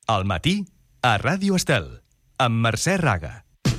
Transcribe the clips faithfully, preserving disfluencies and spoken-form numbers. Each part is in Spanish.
Al matí, a Ràdio Estel, amb Mercè Raga.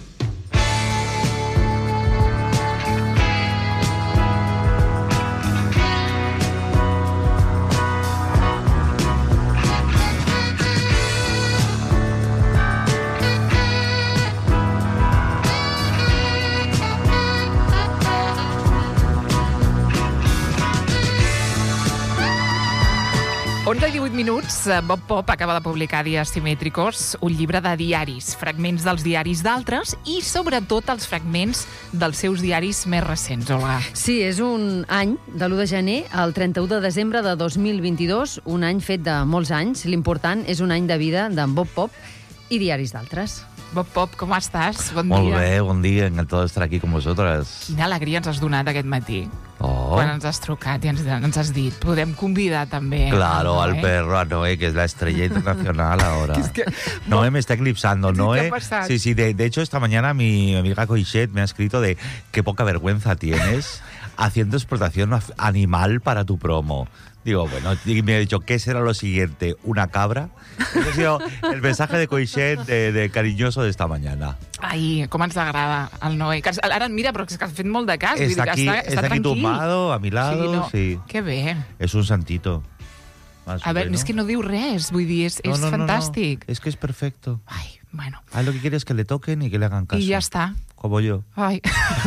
onze i divuit minuts, Bob Pop acaba de publicar Dies Simètricos, un llibre de diaris, fragments dels diaris d'altres i, sobretot, els fragments dels seus diaris més recents, Olga. Sí, és un any, de l'u de gener al trenta-u de desembre de dos mil vint-i-dos, un any fet de molts anys. L'important és un any de vida d'en Bob Pop i diaris d'altres. Bob Pop, com estàs? Bon Molt dia. bé, bon dia, encantado de estar aquí con vosotras. Quina alegria ens has donat aquest matí. Oh. Quan ens has trucat i ens, ens has dit, podem convidar també... Claro, a al Noé. perro, a Noé, que es la estrella internacional ahora. Es que- Noé me está eclipsando, Sí, ¿qué Noé. ha pasado? Sí, sí, de, de hecho esta mañana mi amiga Coixet me ha escrito de qué poca vergüenza tienes haciendo explotación af- animal para tu promo. Digo, bueno, y me ha dicho, ¿qué será lo siguiente? ¿Una cabra? Ese ha sido el mensaje de Coixet de, de cariñoso de esta mañana. Ai, com ens agrada el Noé. Que ens- Ara, mira, però és que has fet molt de cas. vull dir Está que aquí, està, está està aquí tranquil. tumbado, a mi lado, sí. Que bé. Es un santito. Más A o veure, menos. és que no diu res, vull dir, és, No, és no, no, no. fantàstic. Es que es perfecto. Ai, bueno. Ah, lo que quiere es que le toquen y que le hagan caso. I ja està. Como yo. Ai.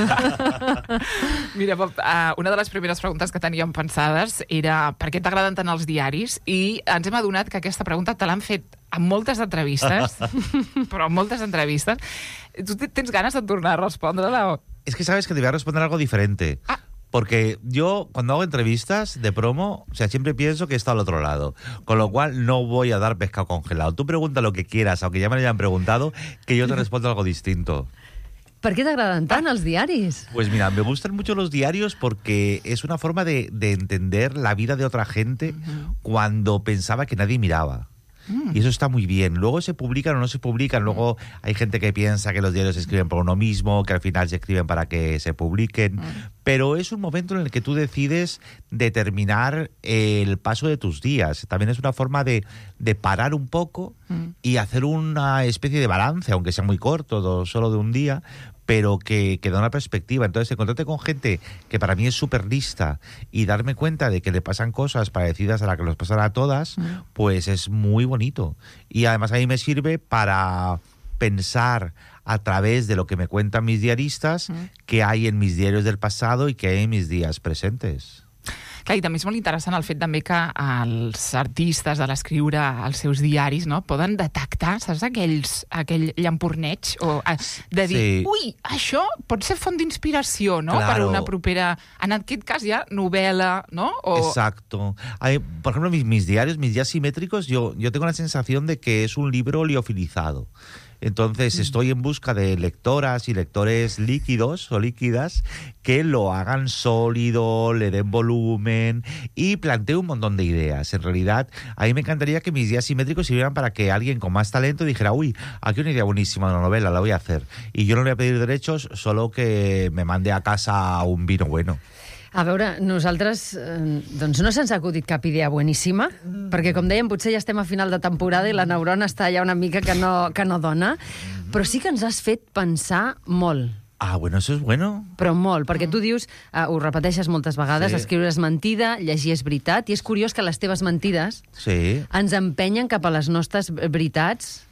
Mira, Bob, uh, una de les primeres preguntes que teníem pensades era per què t'agraden tant els diaris, i ens hem adonat que aquesta pregunta te l'han fet en moltes entrevistes, però en moltes entrevistes. Tu te- tens ganes de tornar a respondre-la? Es que sabes que te voy a responder algo diferente. Ah. Porque yo, cuando hago entrevistas de promo, o sea, siempre pienso que está al otro lado. Con lo cual, no voy a dar pescado congelado. Tú pregunta lo que quieras, aunque ya me lo hayan preguntado, que yo te respondo algo distinto. Per què t'agraden tant els diaris? Pues mira, me gustan mucho los diarios porque es una forma de, de entender la vida de otra gente cuando pensaba que nadie miraba. Y eso está muy bien. Luego se publican o no se publican. Luego hay gente que piensa que los diarios se escriben por uno mismo, que al final se escriben para que se publiquen. Pero es un momento en el que tú decides determinar el paso de tus días. También es una forma de, de parar un poco y hacer una especie de balance, aunque sea muy corto, do- solo de un día, pero que, que da una perspectiva. Entonces, encontrarte con gente que para mí es súper lista y darme cuenta de que le pasan cosas parecidas a las que nos pasan a todas, pues es muy bonito. Y además a mí me sirve para pensar a través de lo que me cuentan mis diaristas qué hay en mis diarios del pasado y qué hay en mis días presentes. Clar, i també és molt interessant el fet també que els artistes, a l'escriure els seus diaris, no, poden detectar, saps, aquells, aquell llamporneig o, a, de dir, Sí. ui, això pot ser font d'inspiració, no?, per Claro. una propera, en aquest cas ja, novel·la, no? O... Exacto. Hay, por ejemplo, mis, mis diarios, mis días simétricos, yo, yo tengo la sensación de que es un libro liofilizado. Entonces estoy en busca de lectoras y lectores líquidos o líquidas que lo hagan sólido, le den volumen y planteo un montón de ideas. En realidad, a mí me encantaría que mis días simétricos sirvieran para que alguien con más talento dijera, uy, aquí hay una idea buenísima de una novela, la voy a hacer. Y yo no le voy a pedir derechos, solo que me mande a casa un vino bueno. A veure, nosaltres eh, doncs no se'ns ha acudit cap idea bueníssima, mm. perquè, com dèiem, potser ja estem a final de temporada i la neurona està ja una mica que no, que no dona, però sí que ens has fet pensar molt. Ah, bueno, eso es bueno. Però molt, perquè tu dius, eh, ho repeteixes moltes vegades, Sí. escriure és mentida, llegir és veritat, i és curiós que les teves mentides Sí. ens empenyen cap a les nostres veritats,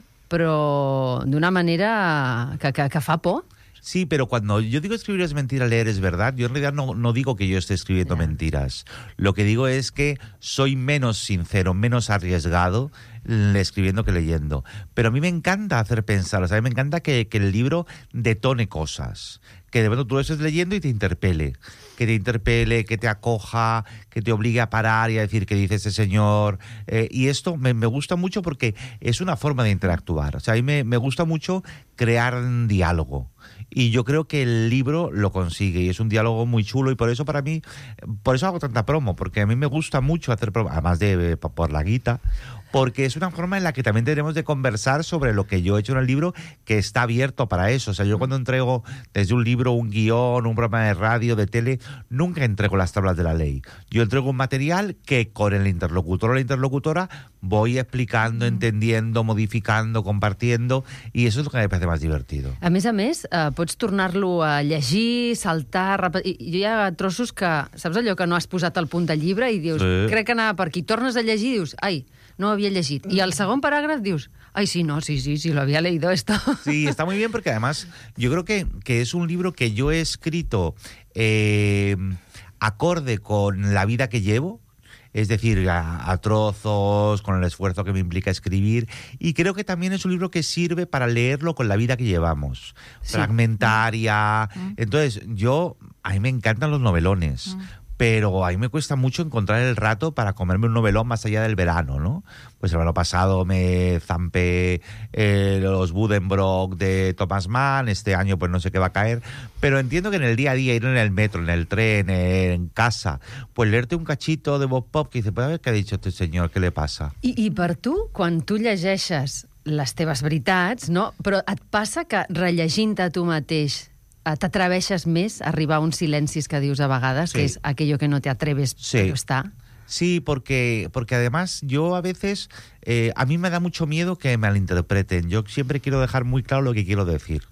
però d'una manera que, que, que fa por. Sí, pero cuando yo digo escribir es mentira, leer es verdad, yo en realidad no, no digo que yo esté escribiendo Ya. mentiras. Lo que digo es que soy menos sincero, menos arriesgado l- escribiendo que leyendo. Pero a mí me encanta hacer pensar, o sea, a mí me encanta que, que el libro detone cosas. Que de pronto tú lo estés leyendo y te interpele. Que te interpele, que te acoja, que te obligue a parar y a decir qué dice ese señor. Eh, y esto me, me gusta mucho porque es una forma de interactuar. O sea, a mí me, me gusta mucho crear un diálogo. Y yo creo que el libro lo consigue y es un diálogo muy chulo y por eso para mí, por eso hago tanta promo, porque a mí me gusta mucho hacer promo, además de eh, por la guita, porque es una forma en la que también tenemos de conversar sobre lo que yo he hecho en el libro, que está abierto para eso. O sea, yo cuando entrego desde un libro, un guión, un programa de radio, de tele, nunca entrego las tablas de la ley. Yo entrego un material que con el interlocutor o la interlocutora voy explicando, entendiendo, modificando, compartiendo, i eso és el que me parece más divertido. A més a més, eh, pots tornar-lo a llegir, saltar... Repetir. Hi ha trossos que, saps allò que no has posat al punt del llibre i dius, Sí. crec que anava per aquí. Tornes a llegir i dius, ai, no ho havia llegit. I al segon paràgraf dius, ay, sí, no, sí, sí, sí, lo había leído esto. Sí, está muy bien porque además yo creo que, que es un libro que yo he escrito eh, acorde con la vida que llevo, es decir, a, a trozos, con el esfuerzo que me implica escribir, y creo que también es un libro que sirve para leerlo con la vida que llevamos, Sí. fragmentaria. Mm. Entonces, yo, a mí me encantan los novelones, mm. pero a mí me cuesta mucho encontrar el rato para comerme un novelón más allá del verano, ¿no? Pues el verano pasado me zampé eh, los Buddenbrook de Thomas Mann, este año pues no sé qué va a caer, pero entiendo que en el día a día, ir en el metro, en el tren, en casa, pues leerte un cachito de Bob Pop, que dice, pues a ver qué ha dicho este señor, què le passa? I, I per tu, quan tu llegeixes les teves veritats, no? Però et passa que rellegint-te a tu mateix eh, t'atreveixes més a arribar a uns silencis que dius a vegades, Sí. que és aquello que no te atreves, Sí. pero está... Sí, porque, porque además yo a veces, eh, a mí me da mucho miedo que me malinterpreten. Yo siempre quiero dejar muy claro lo que quiero decir.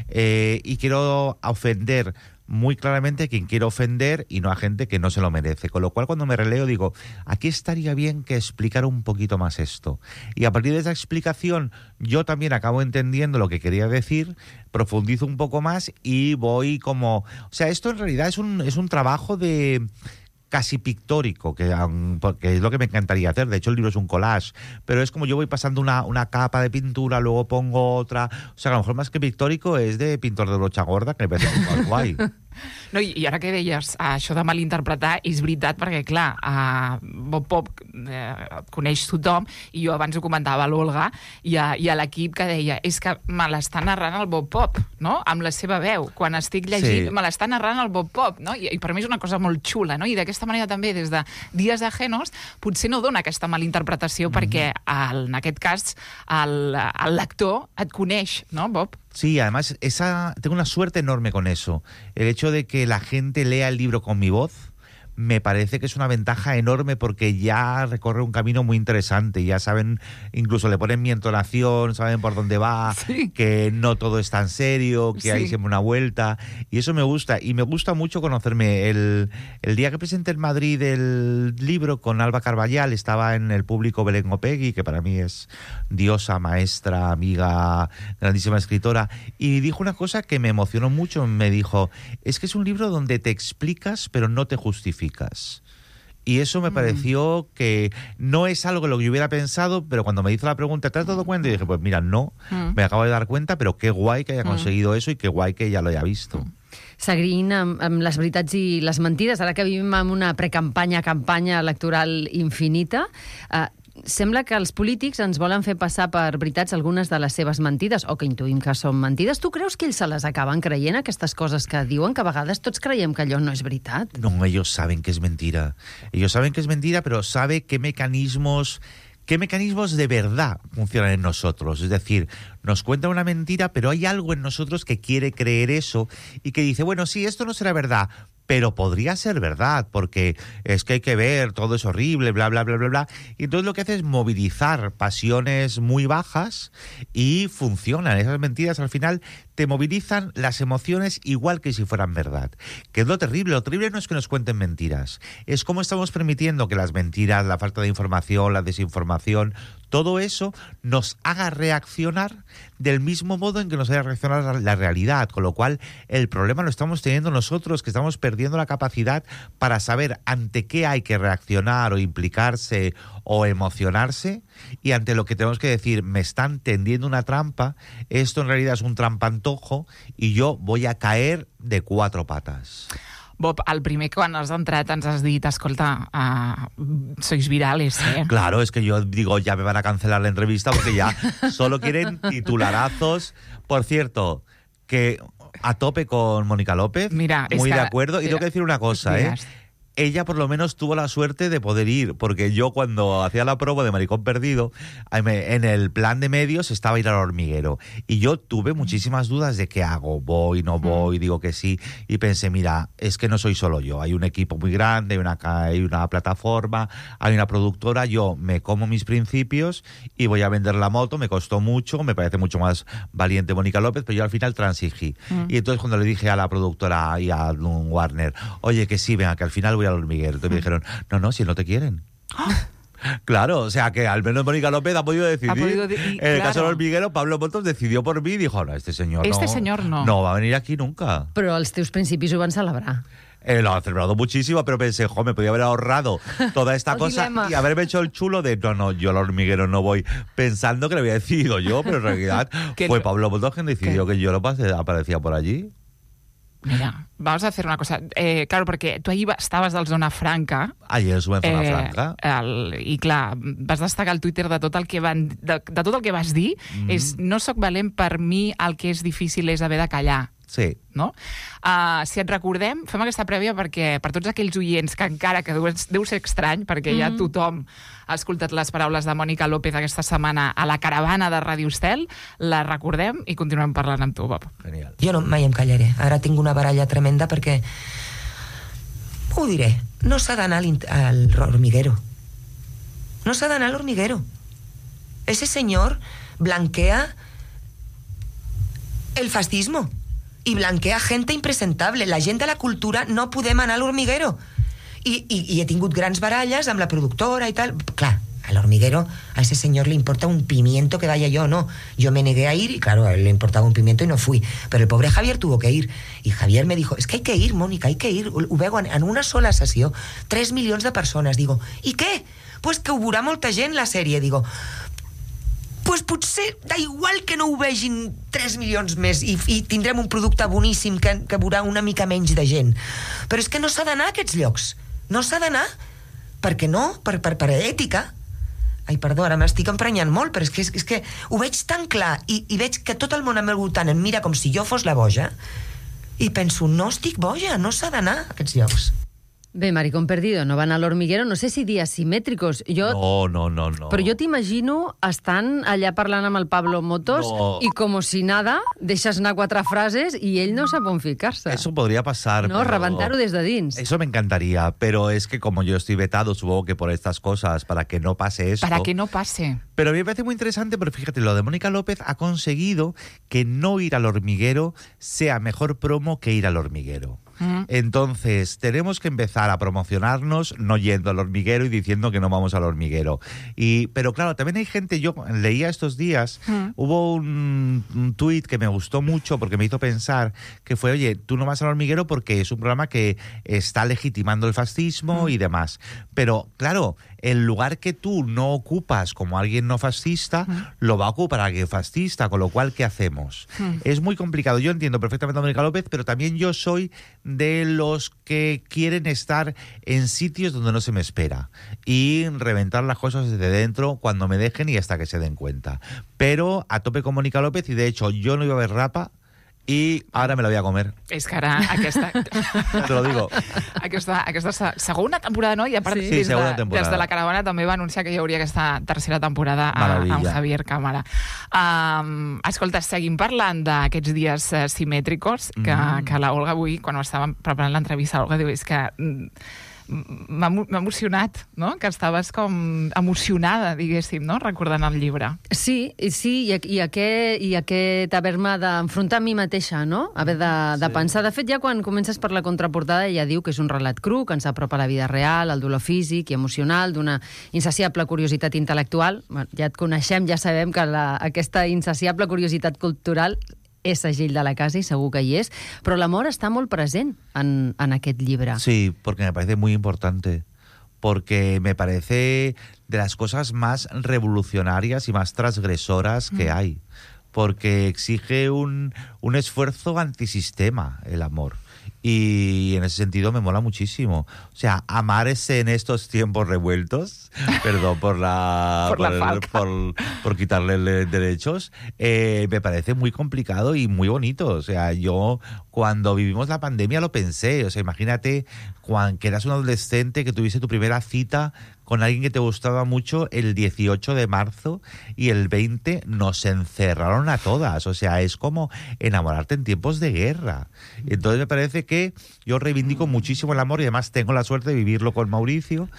Eh, y quiero ofender muy claramente a quien quiero ofender y no a gente que no se lo merece. Con lo cual, cuando me releo, digo, aquí estaría bien que explicara un poquito más esto. Y a partir de esa explicación, yo también acabo entendiendo lo que quería decir, profundizo un poco más y voy como... O sea, esto en realidad es un, es un trabajo de... casi pictórico, que, que es lo que me encantaría hacer. De hecho, el libro es un collage, pero es como yo voy pasando una, una capa de pintura, luego pongo otra. O sea, a lo mejor más que pictórico es de pintor de brocha gorda, que me parece muy guay. No, i, I ara que deies, això de malinterpretar, és veritat, perquè, clar, a Bob Pop eh, et coneix tothom, i jo abans ho comentava a l'Olga i a, i a l'equip, que deia, és que me l'està narrant el Bob Pop, no?, amb la seva veu. Quan estic llegint, Sí. me l'està narrant el Bob Pop, no?, I, i per mi és una cosa molt xula, no?, i d'aquesta manera també, des de Dies Ajenos, potser no dona aquesta malinterpretació, mm-hmm. perquè, el, en aquest cas, el, el lector et coneix, no, Bob? Sí, además esa tengo una suerte enorme con eso. El hecho de que la gente lea el libro con mi voz me parece que es una ventaja enorme porque ya recorre un camino muy interesante. Ya saben, incluso le ponen mi entonación, saben por dónde va, sí. que no todo es tan serio, que Sí. hay siempre una vuelta. Y eso me gusta. Y me gusta mucho conocerme. El, el día que presenté en Madrid el libro con Alba Carballal, estaba en el público Belén Opegui, que para mí es diosa, maestra, amiga, grandísima escritora, y dijo una cosa que me emocionó mucho. Me dijo, es que es un libro donde te explicas pero no te justificas. Y eso me mm. pareció que no es algo que lo que yo hubiera pensado, pero cuando me hizo la pregunta, ¿te has dado cuenta? Y dije, pues mira, no, mm. me acabo de dar cuenta, pero qué guay que haya conseguido mm. eso y qué guay que ella lo haya visto. Mm. Seguint amb, amb les veritats i les mentides, ara que vivim en una precampanya, campanya electoral infinita, eh, sembla que els polítics ens volen fer passar per veritats algunes de les seves mentides, o que intuïm que són mentides. Tu creus que ells se les acaben creient, aquestes coses que diuen, que a vegades tots creiem que allò no és veritat? No, ellos saben que es mentira. Ellos saben que es mentira, pero sabe qué mecanismos... ¿Qué mecanismos de verdad funcionan en nosotros? Es decir, nos cuentan una mentira, pero hay algo en nosotros que quiere creer eso y que dice, bueno, sí, esto no será verdad, pero podría ser verdad, porque es que hay que ver, todo es horrible, bla, bla, bla, bla, bla. Y entonces lo que hace es movilizar pasiones muy bajas y funcionan. Esas mentiras al final te movilizan las emociones igual que si fueran verdad. Que es lo terrible. Lo terrible no es que nos cuenten mentiras, es cómo estamos permitiendo que las mentiras, la falta de información, la desinformación, todo eso nos haga reaccionar del mismo modo en que nos haga reaccionar la, la realidad, con lo cual el problema lo estamos teniendo nosotros, que estamos perdiendo la capacidad para saber ante qué hay que reaccionar o implicarse o emocionarse, y ante lo que tenemos que decir, me están tendiendo una trampa, esto en realidad es un trampantojo y yo voy a caer de cuatro patas. Bob, el primer quan has entrat ens has dit, escolta, uh, sois virales, eh? Claro, es que yo digo, ya me van a cancelar la entrevista porque ya solo quieren titularazos. Por cierto, que a tope con Mónica López, mira, muy que, de acuerdo. Y mira, tengo que decir una cosa, ¿eh? ella por lo menos tuvo la suerte de poder ir, porque yo cuando hacía la promo de Maricón Perdido, en el plan de medios estaba ir al hormiguero. Y yo tuve muchísimas dudas de qué hago, voy, no voy, digo que sí. Y pensé, mira, es que no soy solo yo, hay un equipo muy grande, hay una, hay una plataforma, hay una productora, yo me como mis principios y voy a vender la moto, me costó mucho, me parece mucho más valiente Mónica López, pero yo al final transigí. Mm. Y entonces cuando le dije a la productora y a Warner, oye, que sí, venga, que al final voy al hormiguero, entonces mm. me dijeron, no, no, si no te quieren. Claro, o sea que al menos Mónica López ha podido decidir. Ha podido de- y, en el claro. caso del hormiguero, Pablo Motos decidió por mí y dijo, no, este señor este no, señor no. no va a venir aquí nunca. Però els teus principis ho van celebrar. Eh, lo han celebrado muchísimo, pero pensé, jo, me podía haber ahorrado toda esta cosa dilema. Y haberme hecho el chulo de, no, no, yo al hormiguero no voy, pensando que lo había decidido yo, pero en realidad fue Pablo Motos quien decidió ¿Qué? que yo lo pase, aparecía por allí. Mira, vamos a hacer una cosa. Eh, claro, perquè tu ahir estaves al Zona Franca. Ayer estuve en Zona eh, Franca. El, I clar, vas destacar al Twitter de tot el que, van, de, de tot el que vas dir. Mm. És, no sóc valent, per mi el que és difícil és haver de callar. Sí. No? Uh, si et recordem, fem aquesta prèvia perquè per tots aquells oients que encara, que deu, deu ser estrany, perquè mm. ja tothom ha escoltat les paraules de Mònica López aquesta setmana a la caravana de Ràdio Estel, la recordem i continuem parlant amb tu, Bob. Genial. Jo no, mai em callaré. Ara tinc una baralla tremenda perquè... Ho diré. No s'ha d'anar al hormiguero. No s'ha d'anar al hormiguero. Ese señor blanquea el fascismo. I blanquea gente impresentable. La gent de la cultura no podem anar a l'hormiguero. I, i, i he tingut grans baralles amb la productora i tal. Clar, al hormiguero a ese señor le importa un pimiento que vaya yo, no. Yo me negué a ir y claro, a él le importaba un pimiento y no fui. Pero el pobre Javier tuvo que ir. Y Javier me dijo, es que hay que ir, Mónica, hay que ir. Ho veu en una sola sessió, tres milions de persones. Digo, i què? Pues que ho veurà molta gent la sèrie. Digo, pues potser da igual que no ho vegin tres milions més i, i tindrem un producte boníssim que, que veurà una mica menys de gent. Però és que no s'ha d'anar a aquests llocs. No s'ha d'anar. Per què no? Per, per, per ètica. Ai, perdó, ara m'estic emprenyant molt, però és que, és, és que ho veig tan clar i, i veig que tot el món al meu voltant em mira com si jo fos la boja i penso, no estic boja, no s'ha d'anar a aquests llocs. Bé, Maricón Perdido, no van al hormiguero, no sé si días simètricos. Jo, no, no, no, no. Però jo t'imagino estant allà parlant amb el Pablo Motos no. i com si nada, deixes anar quatre frases i ell no sap on ficar-se. Eso podría pasar. No, pero... rebentar-ho des de dins. Eso me encantaría, pero es que como yo estoy vetado, supongo que por estas cosas, para que no pase esto. Para que no pase. Pero a mí me parece muy interesante, porque fíjate, lo de Mónica López ha conseguido que no ir al hormiguero sea mejor promo que ir al hormiguero. Mm. Entonces, tenemos que empezar a promocionarnos no yendo al hormiguero y diciendo que no vamos al hormiguero. Y, pero claro, también hay gente, yo leía estos días, mm. hubo un, un tuit que me gustó mucho porque me hizo pensar que fue, oye, tú no vas al hormiguero porque es un programa que está legitimando el fascismo mm. y demás. Pero, claro, el lugar que tú no ocupas como alguien no fascista, mm. lo va a ocupar alguien fascista, con lo cual, ¿qué hacemos? Mm. Es muy complicado. Yo entiendo perfectamente a Mónica López, pero también yo soy de los que quieren estar en sitios donde no se me espera y reventar las cosas desde dentro cuando me dejen y hasta que se den cuenta. Pero a tope con Mónica López, y de hecho yo no iba a ver Rapa i ara me la voy a comer. És que ara aquesta... Te lo digo. Aquesta, aquesta segona temporada, no? I a part, sí, des, sí, de, temporada. des de la caravana també va anunciar que hi hauria aquesta tercera temporada a, amb Javier Cámara. Um, escolta, seguim parlant d'aquests dies uh, simètricos que, mm. que la Olga avui, quan estàvem preparant l'entrevista, l'Olga diu, és que... Mm, m'ha emocionat, no? Que estaves com emocionada, diguéssim, no? Recordant el llibre. Sí, sí, i, i, aquest, i aquest haver-me d'enfrontar a mi mateixa, no? Haver de, de sí. pensar. De fet, ja quan comences per la contraportada ja diu que és un relat cru, que ens apropa a la vida real, al dolor físic i emocional, d'una insaciable curiositat intel·lectual. Bueno, ja et coneixem, ja sabem que la, aquesta insaciable curiositat cultural és Gil de la Casa i segur que hi és, però l'amor està molt present en, en aquest llibre. Sí, porque me parece muy importante, porque me parece de las cosas más revolucionarias y más transgresoras que mm. hay, porque exige un, un esfuerzo antisistema el amor. Y en ese sentido me mola muchísimo. O sea, amarse en estos tiempos revueltos, perdón por la Por la el- falca. por, por quitarle le- derechos, eh, me parece muy complicado y muy bonito. O sea, yo cuando vivimos la pandemia lo pensé. O sea, imagínate cuando que eras un adolescente, que tuviste tu primera cita con alguien que te gustaba mucho el dieciocho de marzo y el veinte nos encerraron a todas. O sea, es como enamorarte en tiempos de guerra. Entonces me parece que yo reivindico muchísimo el amor y además tengo la suerte de vivirlo con Mauricio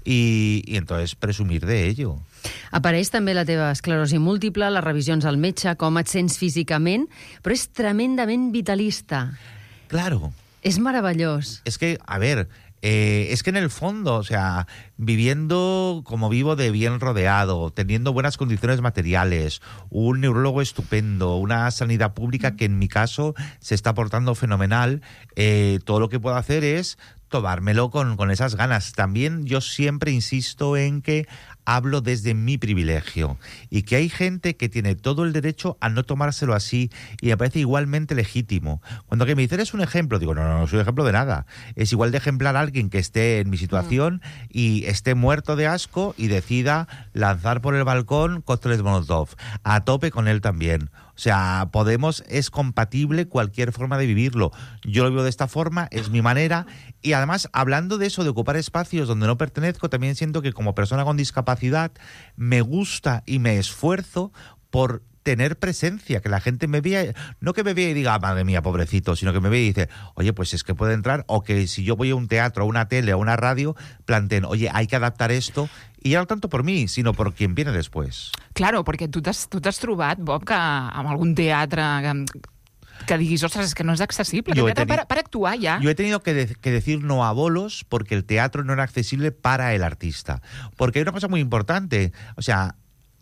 y, y entonces presumir de ello. Apareix també la teva esclerosi múltiple, les revisions al metge, com et sents físicament, però és tremendament vitalista. Claro. És meravellós. Es que, a ver, eh, es que en el fondo, o sea, viviendo como vivo de bien rodeado, teniendo buenas condiciones materiales, un neurólogo estupendo, una sanidad pública que en mi caso se está portando fenomenal, eh, todo lo que puedo hacer es tomármelo con, con esas ganas. También yo siempre insisto en que hablo desde mi privilegio y que hay gente que tiene todo el derecho a no tomárselo así y me parece igualmente legítimo. Cuando que me dicen es un ejemplo, digo, no, no, no soy ejemplo de nada. Es igual de ejemplar a alguien que esté en mi situación y esté muerto de asco y decida lanzar por el balcón cócteles Molotov. A tope con él también. O sea, Podemos es compatible cualquier forma de vivirlo. Yo lo vivo de esta forma, es mi manera. Y además, hablando de eso, de ocupar espacios donde no pertenezco, también siento que como persona con discapacidad me gusta y me esfuerzo por tener presencia, que la gente me vea, no que me vea y diga, ah, madre mía, pobrecito, sino que me vea y dice, oye, pues es que puede entrar, o que si yo voy a un teatro, a una tele, a una radio, planteen, oye, hay que adaptar esto, y ya no tanto por mí, sino por quien viene después. Claro, perquè tu t'has tu t'has trobat, Bob, que amb algun teatre que, que diguis, ostres, és que no és accessible, Jo que he teatre teni- per, per actuar ja. Yo he tenido que, de- que decir no a bolos porque el teatro no era accesible para el artista. Porque hay una cosa muy importante, o sea,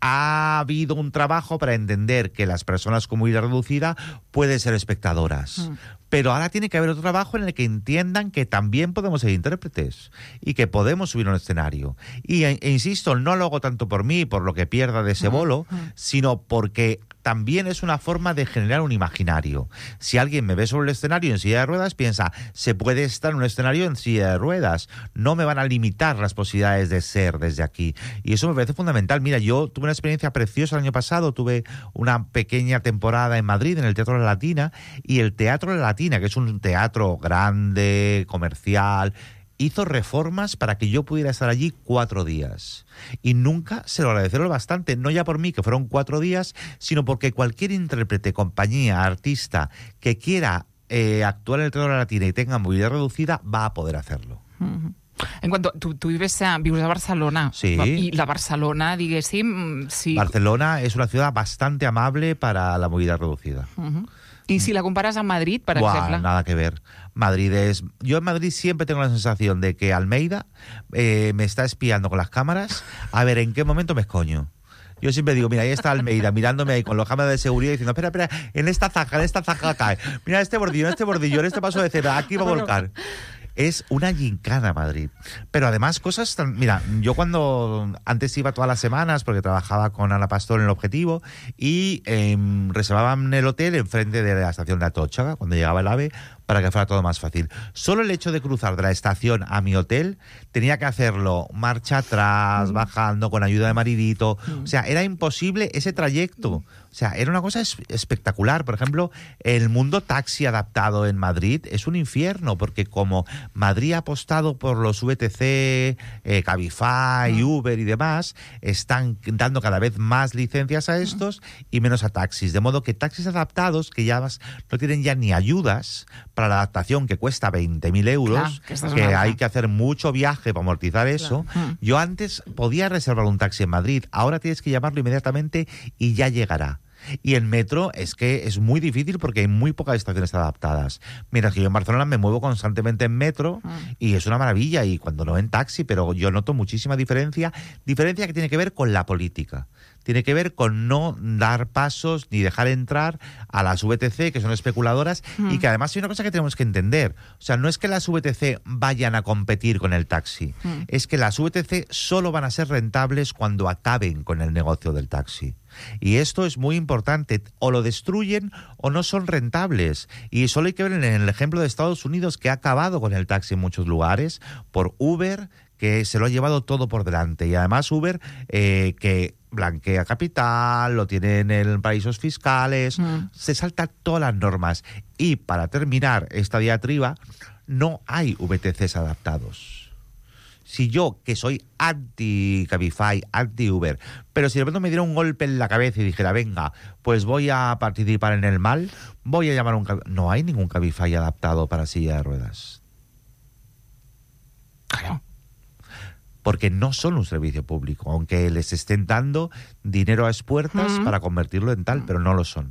ha habido un trabajo para entender que las personas con movilidad reducida pueden ser espectadoras. Mm. Pero ahora tiene que haber otro trabajo en el que entiendan que también podemos ser intérpretes y que podemos subir a un escenario. Y, e, e insisto, no lo hago tanto por mí, por lo que pierda de ese bolo, sino porque también es una forma de generar un imaginario. Si alguien me ve sobre el escenario en silla de ruedas, piensa, se puede estar en un escenario en silla de ruedas. No me van a limitar las posibilidades de ser desde aquí. Y eso me parece fundamental. Mira, yo tuve una experiencia preciosa el año pasado. Tuve una pequeña temporada en Madrid, en el Teatro La Latina, y el Teatro La Latina, que es un teatro grande, comercial, hizo reformas para que yo pudiera estar allí cuatro días. Y nunca se lo agradecieron bastante, no ya por mí, que fueron cuatro días, sino porque cualquier intérprete, compañía, artista que quiera eh, actuar en el Teatro de la Latina y tenga movilidad reducida, va a poder hacerlo. En cuanto tu, tu vives a, vius a Barcelona, Sí. i la Barcelona, diguéssim, si, Barcelona es una ciudad bastante amable para la movilidad reducida. uh-huh. I si la compares amb Madrid, per Buah, exemple. nada que ver. Madrid es... Yo en Madrid siempre tengo la sensación de que Almeida eh, me está espiando con las cámaras a ver en qué momento me escoño. Yo siempre digo, mira, ahí está Almeida mirándome ahí con los cámaras de seguridad diciendo, espera, espera, en esta zanja, en esta zanja cae. Mira este bordillo, en este bordillo, en este paso de cebra, aquí va a volcar. Es una gincana Madrid. Pero además cosas tan... Mira, yo cuando antes iba todas las semanas porque trabajaba con Ana Pastor en El Objetivo y eh, reservaban el hotel enfrente de la estación de Atocha cuando llegaba el AVE para que fuera todo más fácil. Solo el hecho de cruzar de la estación a mi hotel tenía que hacerlo marcha atrás, mm. bajando, con ayuda de maridito. Mm. O sea, era imposible ese trayecto. O sea, era una cosa es- espectacular. Por ejemplo, el mundo taxi adaptado en Madrid es un infierno porque como Madrid ha apostado por los V T C, eh, Cabify, mm. Uber y demás, están dando cada vez más licencias a estos y menos a taxis. De modo que taxis adaptados, que ya vas- no tienen ya ni ayudas para la adaptación, que cuesta veinte mil euros, Claro, que esta es que una hay cosa. que hacer mucho viaje para amortizar eso. Claro. Yo antes podía reservar un taxi en Madrid, ahora tienes que llamarlo inmediatamente y ya llegará. Y en metro es que es muy difícil porque hay muy pocas estaciones adaptadas. Mientras que yo en Barcelona me muevo constantemente en metro y es una maravilla, y cuando no en taxi, pero yo noto muchísima diferencia, diferencia que tiene que ver con la política. tiene que ver con no dar pasos ni dejar entrar a las V T C, que son especuladoras, mm. y que además hay una cosa que tenemos que entender. O sea, no es que las V T C vayan a competir con el taxi, mm. es que las V T C solo van a ser rentables cuando acaben con el negocio del taxi. Y esto es muy importante, o lo destruyen o no son rentables. Y solo hay que ver en el ejemplo de Estados Unidos, que ha acabado con el taxi en muchos lugares, por Uber, que se lo ha llevado todo por delante. Y además Uber, eh, que blanquea capital, lo tiene en paraísos fiscales, mm. se salta todas las normas. Y para terminar esta diatriba, no hay V T Cs adaptados. Si yo, que soy anti-Cabify, anti-Uber, pero si de pronto me diera un golpe en la cabeza y dijera, venga, pues voy a participar en el mal, voy a llamar a un Cabify. No hay ningún Cabify adaptado para silla de ruedas. Claro. Porque no son un servicio público, aunque les estén dando dinero a expuertas mm-hmm. para convertirlo en tal, pero no lo son.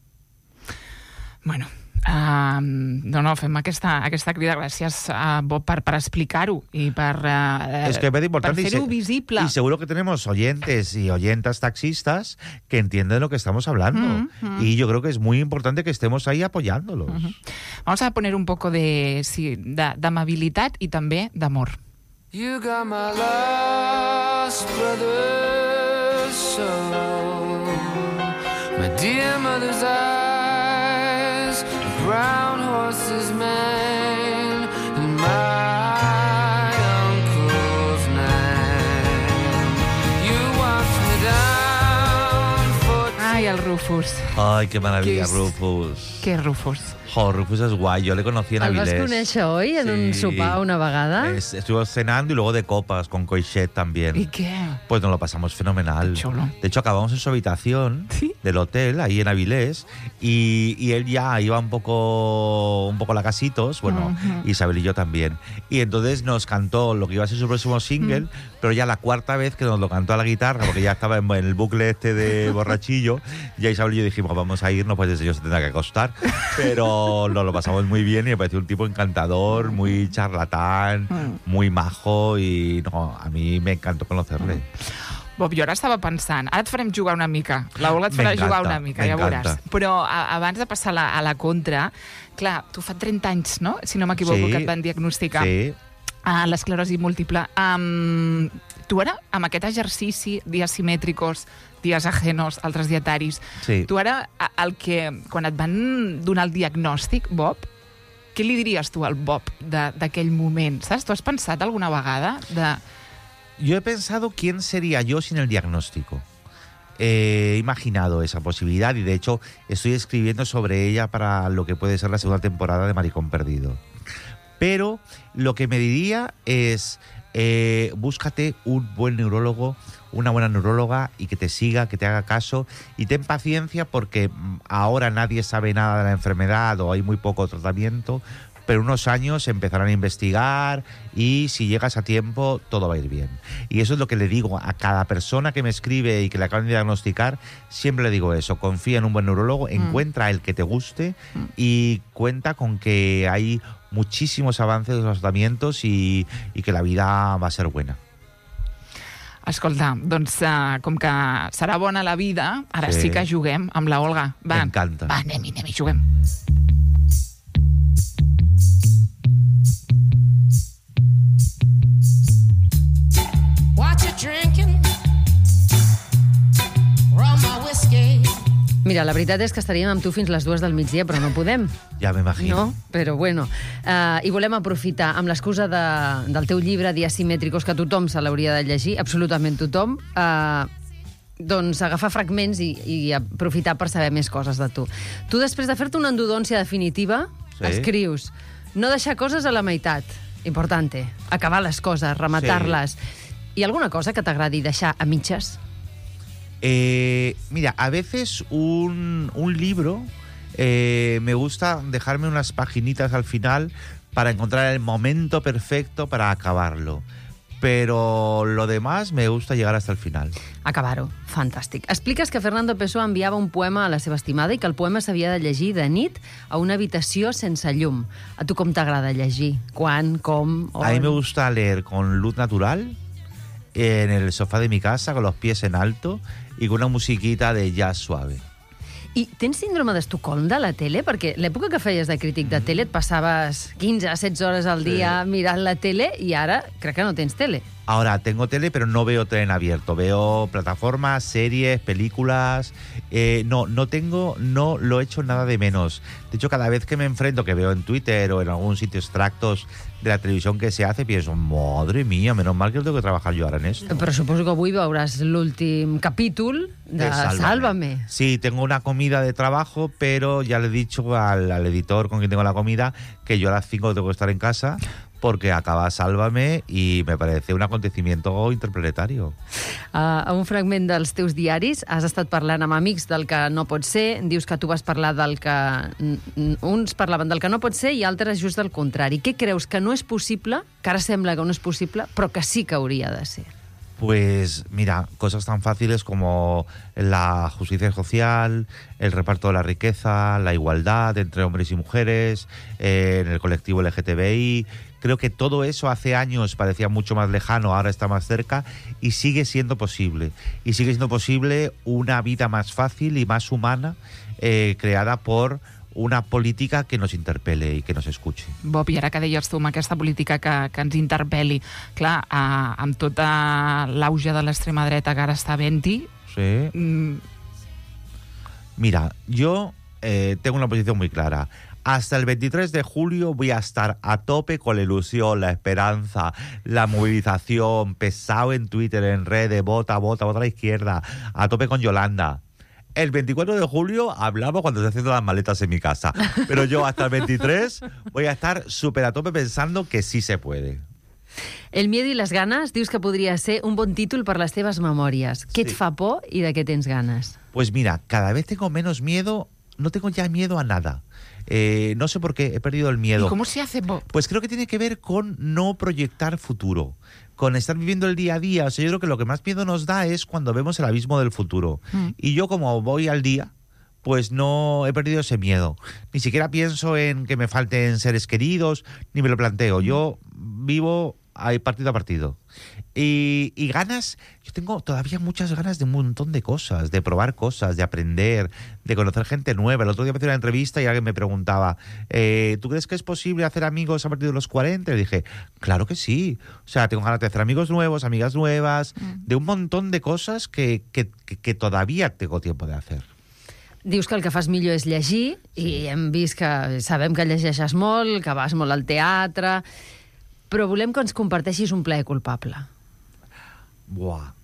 Bueno... Uh, no, no, fem aquesta, aquesta crida. Gràcies, uh, Bob, per, per explicar-ho i per, uh, es que per y fer-ho visible. Y seguro que tenemos oyentes y oyentas taxistas que entienden lo que estamos hablando. Mm-hmm. Y yo creo que es muy importante que estemos ahí apoyándolos. Mm-hmm. Vamos a poner un poco de, sí, de, d'amabilitat i també d'amor. You got my lost brother's soul, my dear mother's eyes, brown horse's mane, and my uncle's name. You walked me down for... Ay, el Rufus. Ay, qué maravilla, ¿Qué Rufus. Qué Rufus. Jo, Rufus es guay, yo le conocí en Avilés. ¿El vas conèixer hoy en sí. un sopar una vegada? Es, estuve cenando y luego de copas con Coixet también. ¿Y qué? Pues nos lo pasamos fenomenal. Qué chulo. De hecho, acabamos en su habitación ¿Sí? del hotel, ahí en Avilés, y, y él ya iba un poco un poco lacasitos, bueno, uh-huh. Isabel y yo también. Y entonces nos cantó lo que iba a ser su próximo single, uh-huh. pero ya la cuarta vez que nos lo cantó a la guitarra, porque ya estaba en, en el bucle este de borrachillo, ya Isabel y yo dijimos, vamos a irnos, pues ese señor se tendrá que acostar, pero nos lo pasamos muy bien y me pareció un tipo encantador, muy charlatán, mm. muy majo y no, a mí me encantó conocerle. Mm. Bob, jo ara estava pensant, ara et farem jugar una mica, la Olga et farà jugar una mica, ja veuràs. Però a, abans de passar la, a la contra, clar, tu fa trenta anys, no? Si no m'equivoco, sí, que et van diagnosticar sí. uh, l'esclerosi múltiple. Um, tu ara, amb aquest exercici, dies simètricos, dies ajenos, altres dietaris, sí. tu ara, el que, quan et van donar el diagnòstic, Bob, què li diries tu al Bob d'aquell moment? Saps? Tu has pensat alguna vegada de... Yo he pensado quién sería yo sin el diagnóstico. He imaginado esa posibilidad y de hecho estoy escribiendo sobre ella para lo que puede ser la segunda temporada de Maricón Perdido. Pero lo que me diría es, eh, búscate un buen neurólogo, una buena neuróloga y que te siga, que te haga caso y ten paciencia porque ahora nadie sabe nada de la enfermedad o hay muy poco tratamiento, pero unos años empezarán a investigar y si llegas a tiempo todo va a ir bien. Y eso es lo que le digo a cada persona que me escribe y que le acaban de diagnosticar, siempre le digo eso, confía en un buen neurólogo, mm. encuentra el que te guste mm. y cuenta con que hay muchísimos avances en los tratamientos y, y que la vida va a ser buena. Escolta, doncs uh, com que serà bona la vida, ara sí, sí que juguem amb la Olga. Va, m'encanta. Va, anem-hi, anem-hi, juguem. What you drinking? Rum or whiskey? Mira, la veritat és que estaríem amb tu fins les dues del migdia, però no podem. Ja m'imagino. No? Però bueno. Uh, I volem aprofitar, amb l'excusa de, del teu llibre, Dies simètricos, que tothom se l'hauria de llegir, absolutament tothom, uh, doncs agafar fragments i, i aprofitar per saber més coses de tu. Tu, després de fer-te una endodòncia definitiva, sí. escrius, no deixar coses a la meitat. Importante. Acabar les coses, rematar-les. Sí. Hi ha alguna cosa que t'agradi deixar a mitges? Eh, mira, a veces un, un libro eh, me gusta dejarme unas paginitas al final para encontrar el momento perfecto para acabarlo. Pero lo demás me gusta llegar hasta el final. Acabar-ho. Fantàstic. Expliques que Fernando Pessoa enviava un poema a la seva estimada i que el poema s'havia de llegir de nit a una habitació sense llum. A tu com t'agrada llegir? Quan? Com? On? A mí me gusta leer con luz natural, en el sofá de mi casa, con los pies en alto y con una musiquita de jazz suave. I tens síndrome d'Estocolm de la tele? Perquè l'època que feies de crític de tele et passaves quinze a setze hores al dia sí. mirant la tele i ara crec que no tens tele. Ahora tengo tele, pero no veo tele en abierto. Veo plataformas, series, películas. Eh, no, no tengo, no lo he hecho nada de menos. De hecho, cada vez que me enfrento, que veo en Twitter o en algún sitio extractos de la televisión que se hace, pienso, madre mía, menos mal que no tengo que trabajar yo ahora en esto. Però suposo que avui veuràs l'últim capítol de Sálvame. Sálvame. Sí, tengo una comida de trabajo, pero ya le he dicho al, al editor con quien tengo la comida que yo a las cinco tengo que estar en casa porque acaba Sálvame i me parece un acontecimiento interplanetario. Uh, a un fragment dels teus diaris has estat parlant amb amics del que no pot ser, dius que tu vas parlar del que... Uns parlaven del que no pot ser i altres just del contrari. Què creus que no és possible, que ara sembla que no és possible, però que sí que hauria de ser? Pues mira, cosas tan fáciles como la justicia social, el reparto de la riqueza, la igualdad entre hombres y mujeres, eh, en el colectivo L G T B I. Creo que todo eso hace años parecía mucho más lejano, ahora está más cerca y sigue siendo posible. Y sigue siendo posible una vida más fácil y más humana eh, creada por una política que nos interpel·li i que nos escuchi. Bob, i ara que deies tu amb aquesta política que, que ens interpel·li, clar, eh, amb tota l'auge de l'extrema dreta que ara està havent-hi... Sí. Mm... Mira, yo eh, tengo una posición muy clara. Hasta el veintitrés de julio voy a estar a tope con la ilusión, la esperanza, la movilización, pesado en Twitter, en redes, vota, vota, vota a la izquierda, a tope con Yolanda. El veinticuatro de julio hablamos cuando estoy haciendo las maletas en mi casa. Pero yo hasta el veintitrés voy a estar súper a tope pensando que sí se puede. El miedo y las ganas, dius que podria ser un bon títol per les teves memòries. Què et Sí. fa por i de què tens ganes? Pues mira, cada vez tengo menos miedo, no tengo ya miedo a nada. Eh, no sé por qué, he perdido el miedo. ¿Y cómo se hace, Bob? Pues creo que tiene que ver con no proyectar futuro, con estar viviendo el día a día. O sea, yo creo que lo que más miedo nos da es cuando vemos el abismo del futuro. Mm. Y yo, como voy al día, pues no he perdido ese miedo. Ni siquiera pienso en que me falten seres queridos, ni me lo planteo. Yo vivo ahí partido a partido. Y, y ganas, yo tengo todavía muchas ganas de un montón de cosas, de probar cosas, de aprender, de conocer gente nueva. El otro día me hice una entrevista y alguien me preguntaba, eh, ¿tú crees que es posible hacer amigos a partir de los cuarenta? Y dije, claro que sí. O sea, tengo ganas de hacer amigos nuevos, amigas nuevas, mm. de un montón de cosas que, que, que, que todavía tengo tiempo de hacer. Dius que el que fas millor és llegir, sí. I hem vist que sabem que llegeixes molt, que vas molt al teatre, però volem que ens comparteixis un plaer culpable. Buah.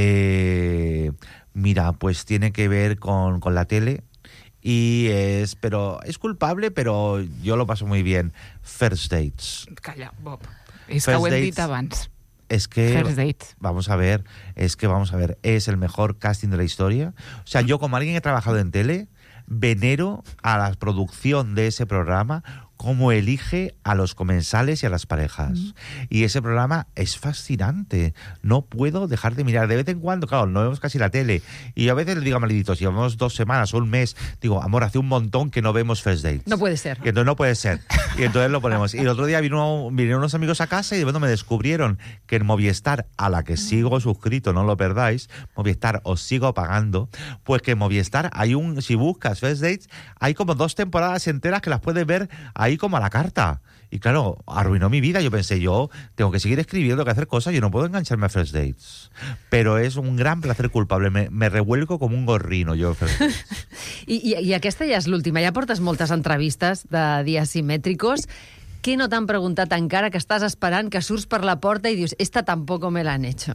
Eh, mira, pues tiene que ver con, con la tele y es, pero es culpable, pero yo lo paso muy bien. First Dates. Calla, Bob. És que ho hem dit abans. Es que, First Date. Vamos a ver, es que vamos a ver, es el mejor casting de la historia. O sea, yo como alguien que he trabajado en tele, venero a la producción de ese programa cómo elige a los comensales y a las parejas. Mm. Y ese programa es fascinante. No puedo dejar de mirar. De vez en cuando, claro, no vemos casi la tele. Y yo a veces le digo a Malditos, si llevamos dos semanas o un mes, digo, amor, hace un montón que no vemos First Dates. No puede ser. Y entonces no puede ser. Y entonces lo ponemos. Y el otro día vino, vinieron unos amigos a casa y de pronto me descubrieron que en Movistar, a la que sigo suscrito, no lo perdáis, Movistar os sigo pagando, pues que en Movistar hay un, si buscas First Dates, hay como dos temporadas enteras que las puedes ver ahí como a la carta. Y claro, arruinó mi vida. Yo pensé, yo tengo que seguir escribiendo, tengo que hacer cosas, yo no puedo engancharme a First Dates. Pero es un gran placer culpable. Me, me revuelco como un gorrino, jo. I, i, I aquesta ja és l'última. Ja portes moltes entrevistes de Días Simétricos. Què no t'han preguntat encara que estàs esperant que surts per la porta i dius, esta tampoco me la han hecho?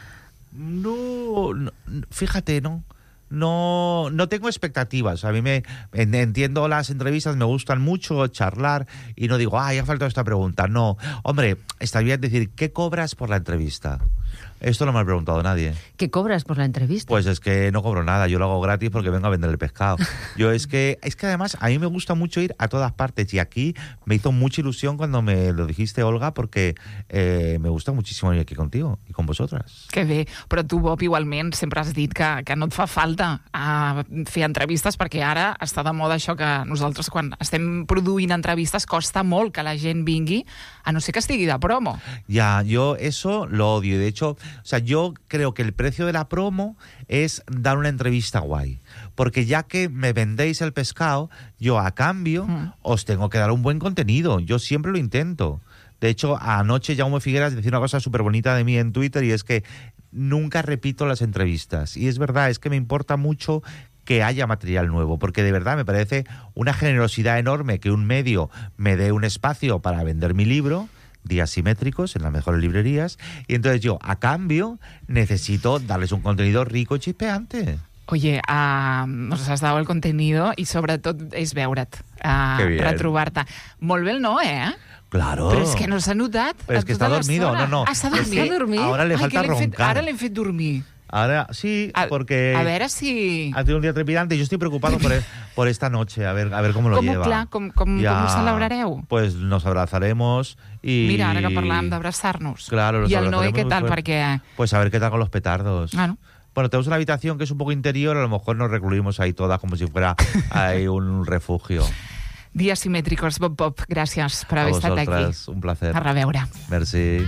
No, no fíjate, no. No, no tengo expectativas. A mí me entiendo las entrevistas, me gustan mucho charlar y no digo, ay, ha faltado esta pregunta. No, hombre, está bien decir, ¿qué cobras por la entrevista? Esto no me ha preguntado nadie. ¿Qué cobras por la entrevista? Pues es que no cobro nada, yo lo hago gratis porque vengo a vender el pescado. Yo es que, es que además a mí me gusta mucho ir a todas partes y aquí me hizo mucha ilusión cuando me lo dijiste, Olga, porque eh, me gusta muchísimo ir aquí contigo y con vosotras. Que bé, però tu, Bob, igualment sempre has dit que, que no et fa falta a fer entrevistes perquè ara està de moda això que nosaltres quan estem produint entrevistes costa molt que la gent vingui, a no ser que estigui de promo. Ya, yo eso lo odio. De hecho, O sea, yo creo que el precio de la promo es dar una entrevista guay. Porque ya que me vendéis el pescado, yo a cambio mm. os tengo que dar un buen contenido. Yo siempre lo intento. De hecho, anoche Jaume Figueras decía una cosa súper bonita de mí en Twitter, y es que nunca repito las entrevistas. Y es verdad, es que me importa mucho que haya material nuevo, porque de verdad me parece una generosidad enorme que un medio me dé un espacio para vender mi libro, Días Simétricos, en las mejores librerías, y entonces yo, a cambio, necesito darles un contenido rico y chispeante. Oye, uh, nos has dado el contenido i sobretot és veure't, uh, retrobar-te. Molt bé el Noé, eh? Claro. Pero es que no s'ha notat. Pero es que está dormido, no, no. Ah, s'ha dormit. Es que ahora le falta Ai, roncar. Fet, ara l'hem fet dormir. Ahora sí, a, porque a ver si ha tenido un día trepidante. Yo estoy preocupado por, el, por esta noche, a ver, a ver cómo lo com, lleva. Clar, com, com, ya, com ho celebrareu? Pues nos abrazaremos y... Mira, ara que parlàvem d'abrazar-nos. Claro, nos I el Noé, abrazaremos què tal? muy Perquè... Pues a ver qué tal con los petardos. Ah, ¿no? Bueno, tenemos una habitación que es un poco interior, a lo mejor nos recluimos ahí todas como si fuera ahí un refugio. Días Simétricos, Bob Bob, gràcies per haver estat aquí. Un placer. A reveure. Merci.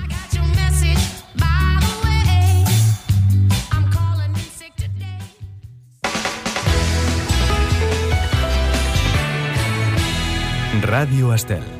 Ràdio Estel.